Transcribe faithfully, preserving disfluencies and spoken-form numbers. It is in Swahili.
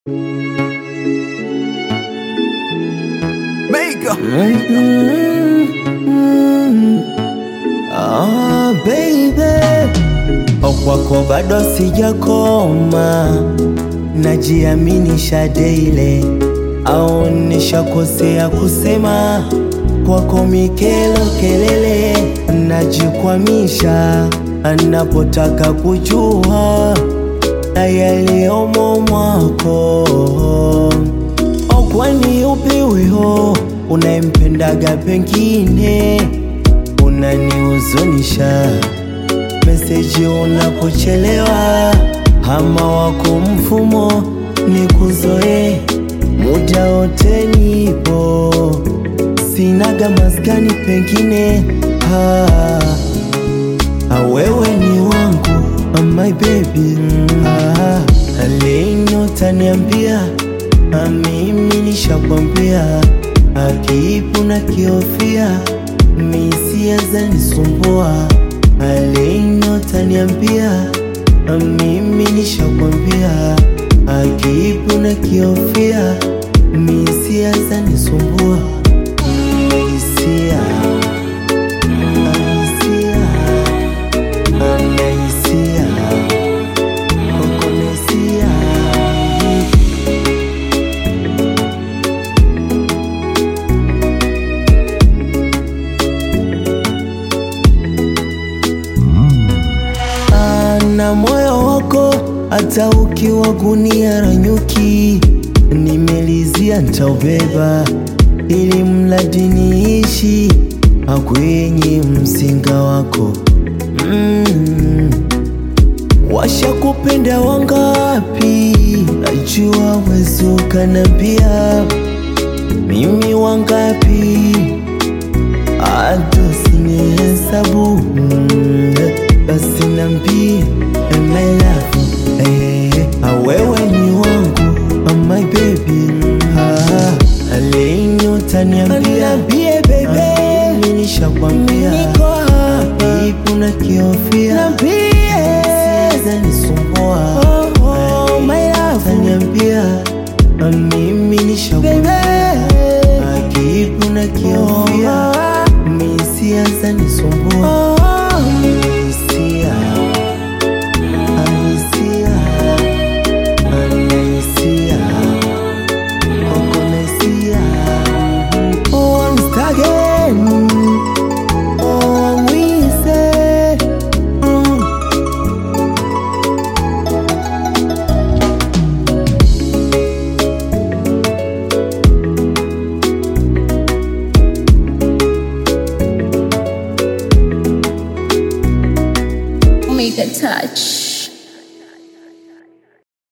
Mega. Mm-hmm. Oh, baby, kwako bado sijakoma, najiaminisha daily, au nishakosea kusema kwako mikelo kelele, najikwamisha anapotaka kujua yaliyomo mwako. O, kwani upi huyo unayempendaga pengine unanihuzunisha? Meseji unapochelewa, hama wako mfumo ni kuzoe, muda wote nipo, sinaga maskani pengine. ah, ah, wewe ni wangu, oh my baby. ah, Lino taniambia, ah, mimi nishakwambia, akipu na kiofia misia zanisumbua. Lino taniambia, ah, mimi nishakwambia, akipu na kiofia misia zanisumbua. Misia na moyo wako, hata ukiwa gunia la nyuki, nimelizia nitaubeba, ili mradi niishi kwenye msinga wako. mm. Washakupenda wangapi? Najua wezi ukanambia, mimi wangapi? Hata sinihesabu. mm. Basi niambie, my love, hey, hey, wewe ni wangu, oh my baby. ah, Leo taniambia, baby, mimi nishakwambia, ipo na kiofia siweza nisumbua. Oh, my love, taniambia, mimi nishakwambia, ipo na kiofia siweza nisumbua. Make a touch.